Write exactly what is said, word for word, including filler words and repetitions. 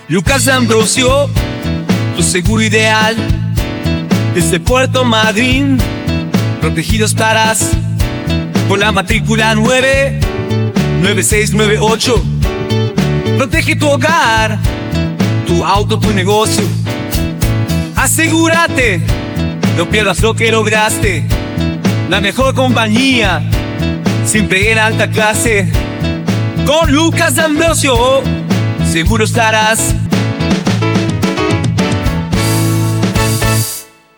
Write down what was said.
Lucas Ambrosio, tu seguro ideal. Desde Puerto Madryn, protegido estarás por la matrícula nueve nueve seis nueve ocho. Protege tu hogar, tu auto, tu negocio. Asegúrate, no pierdas lo que lograste. La mejor compañía, siempre en alta clase. Con Lucas Ambrosio, seguro estarás.